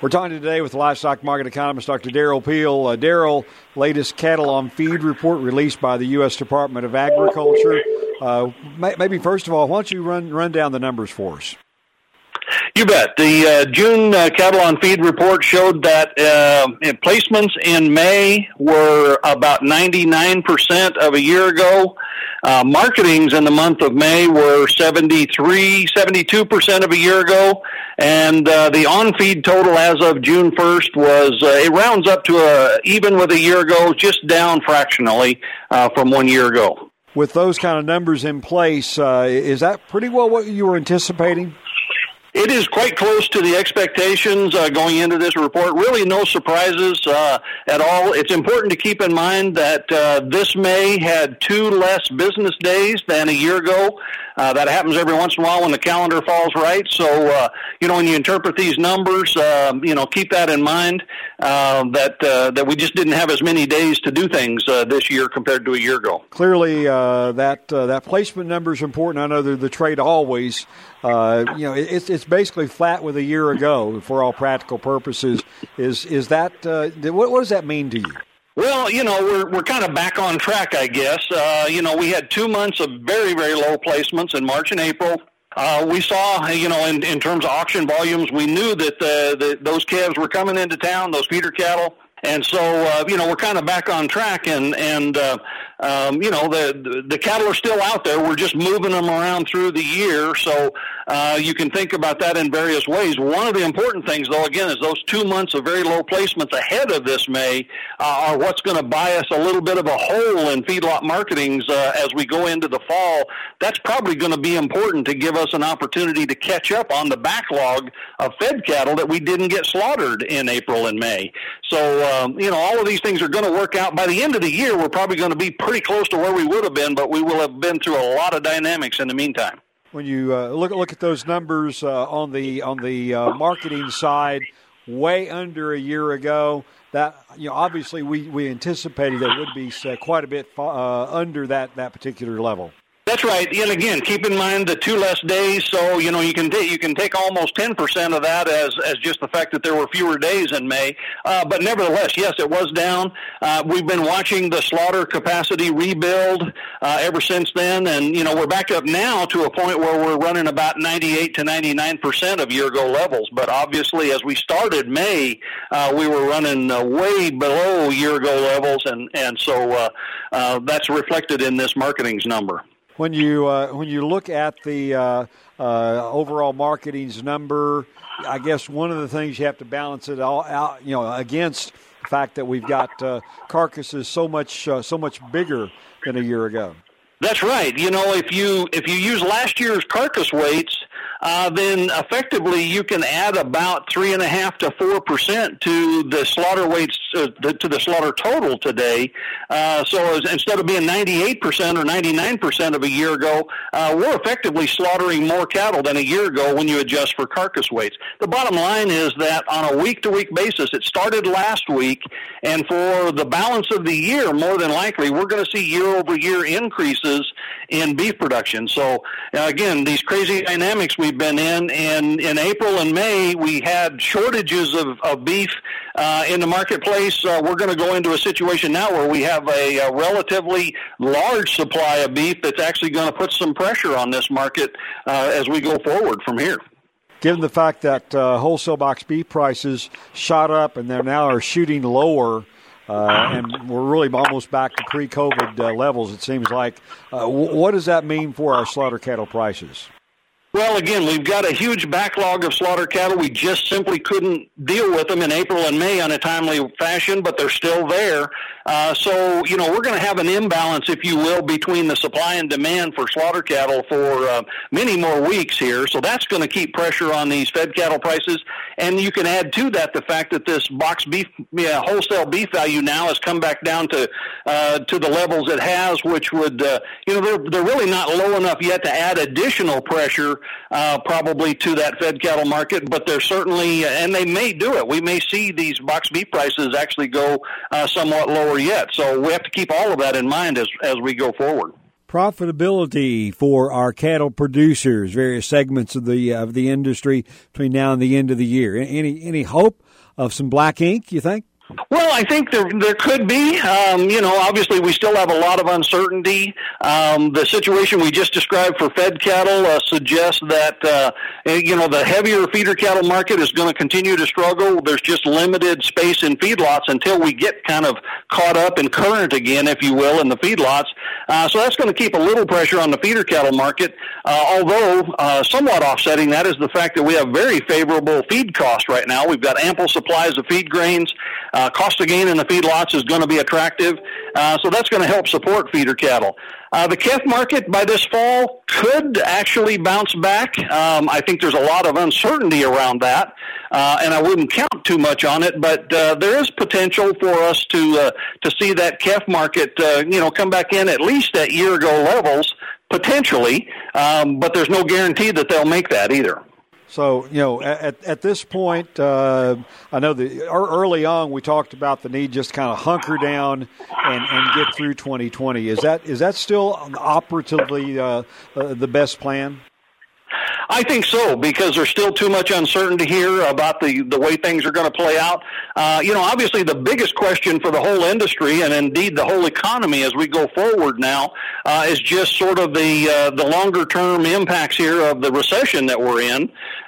We're talking today with livestock market economist Dr. Darrell Peel. Darrell, latest cattle on feed report released by the U.S. Department of Agriculture. Maybe first of all, why don't you run down the numbers for us? You bet. The June cattle on feed report showed that placements in May were about 99% of a year ago. Marketings in the month of May were 72% of a year ago. And the on-feed total as of June 1st was, it rounds up to even with a year ago, just down fractionally from 1 year ago. With those kind of numbers in place, is that pretty well what you were anticipating? It is quite close to the expectations going into this report. Really no surprises at all. It's important to keep in mind that this May had 2 less business days than a year ago. That happens every once in a while when the calendar falls right. So, when you interpret these numbers, keep that in mind, that we just didn't have as many days to do things this year compared to a year ago. Clearly, that placement number is important. I know the trade always, it's basically flat with a year ago for all practical purposes. Is that, what does that mean to you? Well, we're kind of back on track, I guess. We had 2 months of very, very low placements in March and April. We saw, in terms of auction volumes, we knew that those calves were coming into town, those feeder cattle. And so, we're kind of back on track, and the cattle are still out there. We're just moving them around through the year, so you can think about that in various ways. One of the important things, though, again, is those 2 months of very low placements ahead of this May are what's going to buy us a little bit of a hole in feedlot marketings as we go into the fall. That's probably going to be important to give us an opportunity to catch up on the backlog of fed cattle that we didn't get slaughtered in April and May. So, all of these things are going to work out. By the end of the year, we're probably going to be pretty close to where we would have been, but we will have been through a lot of dynamics in the meantime. When you look at those numbers on the marketing side, way under a year ago, that obviously we anticipated that it would be quite a bit under that particular level. That's right. And again, keep in mind the 2 less days. So, you can take almost 10% of that as just the fact that there were fewer days in May. But nevertheless, yes, it was down. We've been watching the slaughter capacity rebuild ever since then. And, we're back up now to a point where we're running about 98 to 99% of year-ago levels. But obviously, as we started May, we were running way below year-ago levels. And so that's reflected in this marketing's number. When you look at the overall marketing's number, I guess one of the things you have to balance it all out, against the fact that we've got carcasses so much bigger than a year ago. That's right. If you use last year's carcass weights, then effectively you can add about 3.5% to 4% to the slaughter weights, to the slaughter total today. So instead of being 98% or 99% of a year ago, we're effectively slaughtering more cattle than a year ago when you adjust for carcass weights. The bottom line is that on a week-to-week basis, it started last week, and for the balance of the year, more than likely, we're going to see year-over-year increases in beef production. So, again, these crazy dynamics we've been in, and in April and May, we had shortages of beef in the marketplace. We're going to go into a situation now where we have a relatively large supply of beef that's actually going to put some pressure on this market as we go forward from here. Given the fact that wholesale box beef prices shot up and they now are shooting lower, and we're really almost back to pre-COVID levels, it seems like. What does that mean for our slaughter cattle prices? Well, again, we've got a huge backlog of slaughter cattle. We just simply couldn't deal with them in April and May on a timely fashion, but they're still there. So, we're going to have an imbalance, if you will, between the supply and demand for slaughter cattle for many more weeks here. So that's going to keep pressure on these fed cattle prices. And you can add to that the fact that this box beef, wholesale beef value now has come back down to the levels it has, which would, they're really not low enough yet to add additional pressure probably to that fed cattle market, but they're certainly, and they may do it. We may see these box beef prices actually go somewhat lower yet. So we have to keep all of that in mind as we go forward. profitability for our cattle producers, various segments of the industry between now and the end of the year? Any hope of some black ink, you think? Well, I think there could be. Obviously we still have a lot of uncertainty. The situation we just described for fed cattle suggests that, the heavier feeder cattle market is going to continue to struggle. There's just limited space in feedlots until we get kind of caught up and current again, if you will, in the feedlots. So that's going to keep a little pressure on the feeder cattle market, although somewhat offsetting that is the fact that we have very favorable feed costs right now. We've got ample supplies of feed grains. Cost of gain in the feedlots is going to be attractive, so that's going to help support feeder cattle. The calf market by this fall could actually bounce back. I think there's a lot of uncertainty around that, and I wouldn't count too much on it, but there is potential for us to see that calf market, come back in at least at year-ago levels, potentially, but there's no guarantee that they'll make that either. So, at this point, I know early on we talked about the need just kind of hunker down and get through 2020. Is that still operatively the best plan? I think so, because there's still too much uncertainty here about the way things are going to play out. Obviously the biggest question for the whole industry and indeed the whole economy as we go forward now is just sort of the longer term impacts here of the recession that we're in,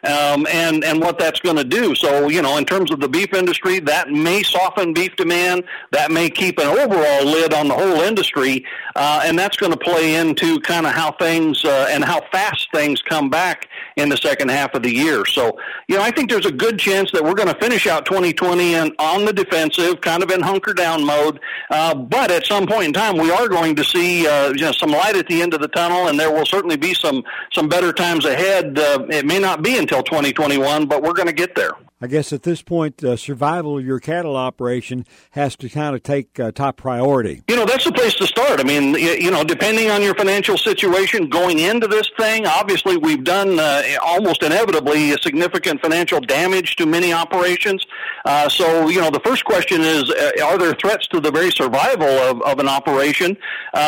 and what that's going to do. So, in terms of the beef industry, that may soften beef demand, that may keep an overall lid on the whole industry, and that's going to play into kind of how things and how fast things come back in the second half of the year. So, I think there's a good chance that we're going to finish out 2020 on the defensive, kind of in hunker down mode. But at some point in time, we are going to see some light at the end of the tunnel, and there will certainly be some better times ahead. It may not be until 2021, but we're going to get there. I guess at this point, survival of your cattle operation has to kind of take top priority. That's the place to start. I mean, depending on your financial situation going into this thing, obviously we've done almost inevitably a significant financial damage to many operations. So, the first question is, are there threats to the very survival of an operation?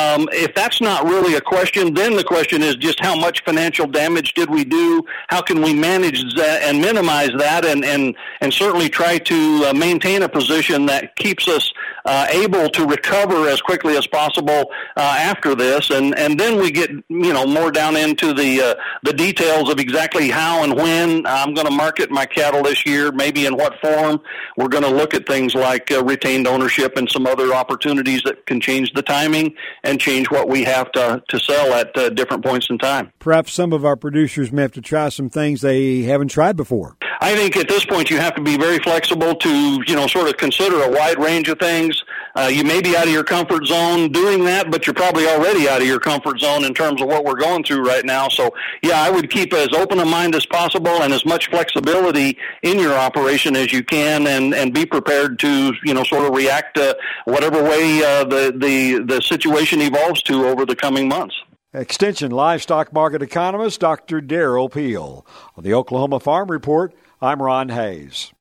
If that's not really a question, then the question is just how much financial damage did we do? How can we manage that and minimize that and certainly try to maintain a position that keeps us able to recover as quickly as possible after this, and then we get more down into the details of exactly how and when I'm going to market my cattle this year, maybe in what form. We're going to look at things like retained ownership and some other opportunities that can change the timing and change what we have to sell at different points in time. Perhaps some of our producers may have to try some things they haven't tried before. I think at this point you have to be very flexible to, sort of consider a wide range of things. You may be out of your comfort zone doing that, but you're probably already out of your comfort zone in terms of what we're going through right now. So, I would keep as open a mind as possible and as much flexibility in your operation as you can, and be prepared to, sort of react to whatever way the situation evolves to over the coming months. Extension livestock market economist Dr. Darrell Peel. On the Oklahoma Farm Report, I'm Ron Hayes.